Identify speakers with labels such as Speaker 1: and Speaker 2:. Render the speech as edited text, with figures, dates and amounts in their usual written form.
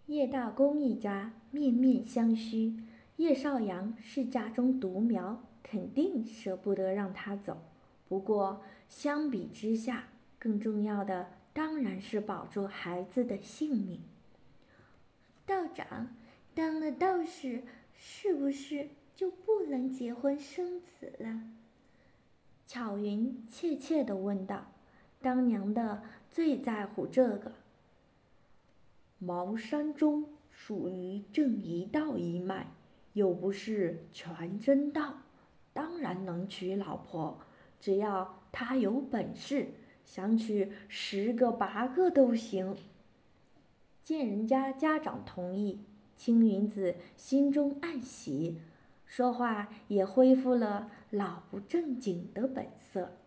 Speaker 1: 叶大公一家面面相觑，叶绍阳是家中独苗，肯定舍不得让他走。不过相比之下，更重要的当然是保住孩子的性命。道长，当了道士，是不是就不能结婚生子了？巧云怯怯地问道。当娘的最在乎这个。茅山中属于正一道一脉，又不是全真道，当然能娶老婆，只要他有本事，想娶10个8个都行。见人家家长同意，青云子心中暗喜，说话也恢复了老不正经的本色。